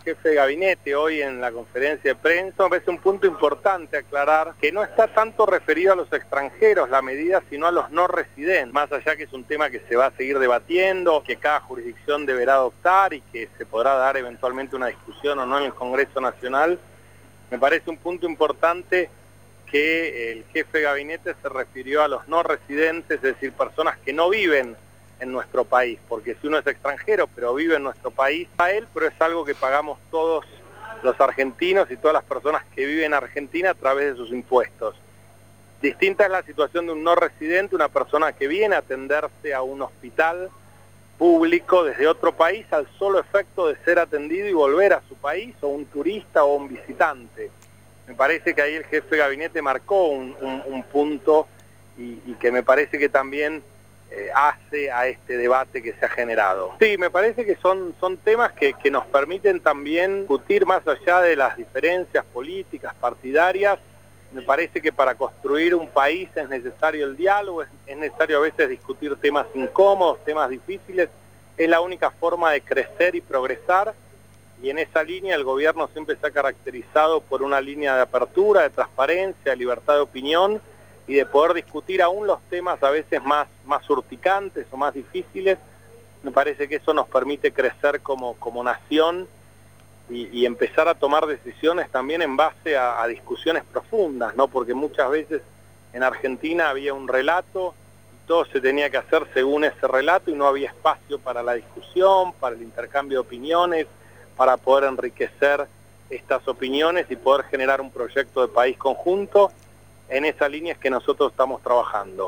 jefe de gabinete hoy en la conferencia de prensa, me parece un punto importante aclarar que no está tanto referido a los extranjeros la medida, sino a los no residentes, más allá que es un tema que se va a seguir debatiendo, que cada jurisdicción deberá adoptar y que se podrá dar eventualmente una discusión o no en el Congreso Nacional. Me parece un punto importante que el jefe de gabinete se refirió a los no residentes, es decir, personas que no viven en nuestro país, porque si uno es extranjero pero vive en nuestro país, a él, pero es algo que pagamos todos los argentinos y todas las personas que viven en Argentina a través de sus impuestos. Distinta es la situación de un no residente, una persona que viene a atenderse a un hospital público desde otro país al solo efecto de ser atendido y volver a su país, o un turista o un visitante. Me parece que ahí el jefe de gabinete marcó un punto y que me parece que también hace a este debate que se ha generado. Sí, me parece que son temas que nos permiten también discutir más allá de las diferencias políticas, partidarias. Me parece que para construir un país es necesario el diálogo, es necesario a veces discutir temas incómodos, temas difíciles. Es la única forma de crecer y progresar, y en esa línea el gobierno siempre se ha caracterizado por una línea de apertura, de transparencia, de libertad de opinión, y de poder discutir aún los temas a veces más urticantes o más difíciles. Me parece que eso nos permite crecer como nación y empezar a tomar decisiones también en base a discusiones profundas, ¿no? Porque muchas veces en Argentina había un relato y todo se tenía que hacer según ese relato y no había espacio para la discusión, para el intercambio de opiniones, para poder enriquecer estas opiniones y poder generar un proyecto de país conjunto. En esa línea es que nosotros estamos trabajando.